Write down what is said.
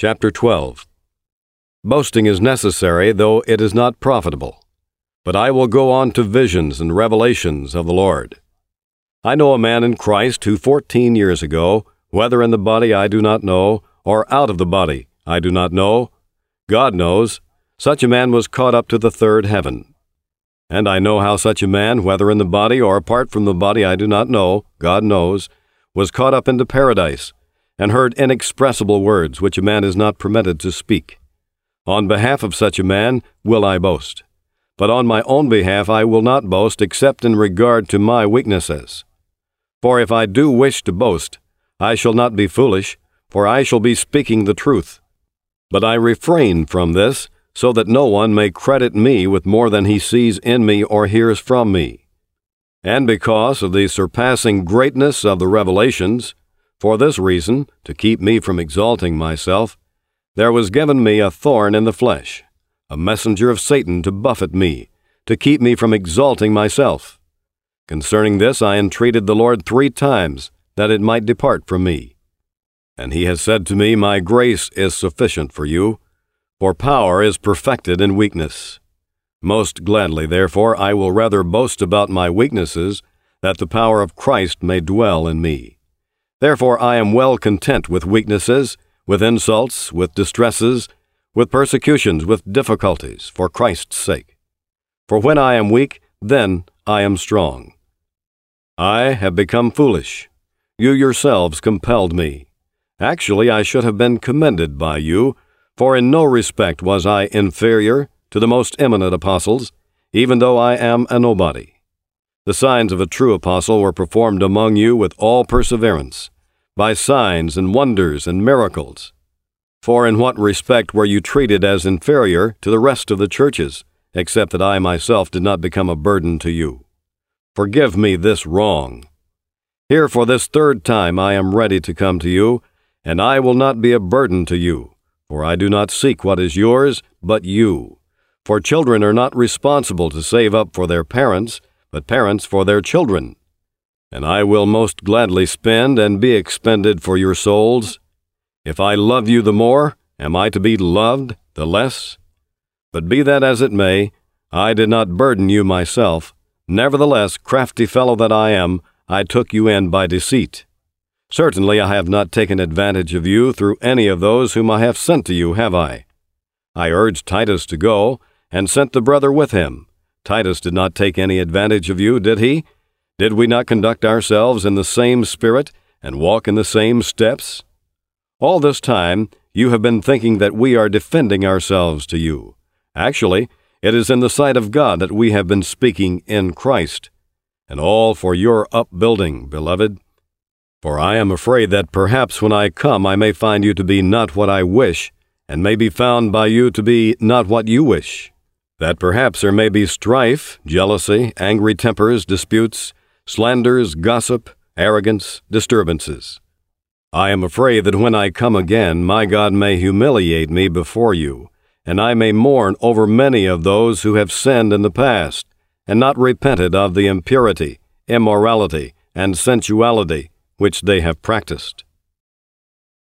Chapter 12. Boasting is necessary, though it is not profitable. But I will go on to visions and revelations of the Lord. I know a man in Christ who 14 years ago, whether in the body I do not know, or out of the body I do not know, God knows, such a man was caught up to the third heaven. And I know how such a man, whether in the body or apart from the body I do not know, God knows, was caught up into paradise, and heard inexpressible words which a man is not permitted to speak. On behalf of such a man will I boast. But on my own behalf I will not boast except in regard to my weaknesses. For if I do wish to boast, I shall not be foolish, for I shall be speaking the truth. But I refrain from this, so that no one may credit me with more than he sees in me or hears from me. And because of the surpassing greatness of the revelations, for this reason, to keep me from exalting myself, there was given me a thorn in the flesh, a messenger of Satan to buffet me, to keep me from exalting myself. Concerning this I entreated the Lord 3 times, that it might depart from me. And he has said to me, My grace is sufficient for you, for power is perfected in weakness. Most gladly, therefore, I will rather boast about my weaknesses, that the power of Christ may dwell in me. Therefore I am well content with weaknesses, with insults, with distresses, with persecutions, with difficulties, for Christ's sake. For when I am weak, then I am strong. I have become foolish. You yourselves compelled me. Actually, I should have been commended by you, for in no respect was I inferior to the most eminent apostles, even though I am a nobody. The signs of a true apostle were performed among you with all perseverance, by signs and wonders and miracles. For in what respect were you treated as inferior to the rest of the churches, except that I myself did not become a burden to you? Forgive me this wrong. Here for this 3rd time I am ready to come to you, and I will not be a burden to you, for I do not seek what is yours, but you. For children are not responsible to save up for their parents, but parents for their children. And I will most gladly spend and be expended for your souls. If I love you the more, am I to be loved the less? But be that as it may, I did not burden you myself. Nevertheless, crafty fellow that I am, I took you in by deceit. Certainly I have not taken advantage of you through any of those whom I have sent to you, have I? I urged Titus to go, and sent the brother with him. Titus did not take any advantage of you, did he? Did we not conduct ourselves in the same spirit, and walk in the same steps? All this time you have been thinking that we are defending ourselves to you. Actually, it is in the sight of God that we have been speaking in Christ, and all for your upbuilding, beloved. For I am afraid that perhaps when I come I may find you to be not what I wish, and may be found by you to be not what you wish. That perhaps there may be strife, jealousy, angry tempers, disputes, slanders, gossip, arrogance, disturbances. I am afraid that when I come again, my God may humiliate me before you, and I may mourn over many of those who have sinned in the past, and not repented of the impurity, immorality, and sensuality which they have practiced.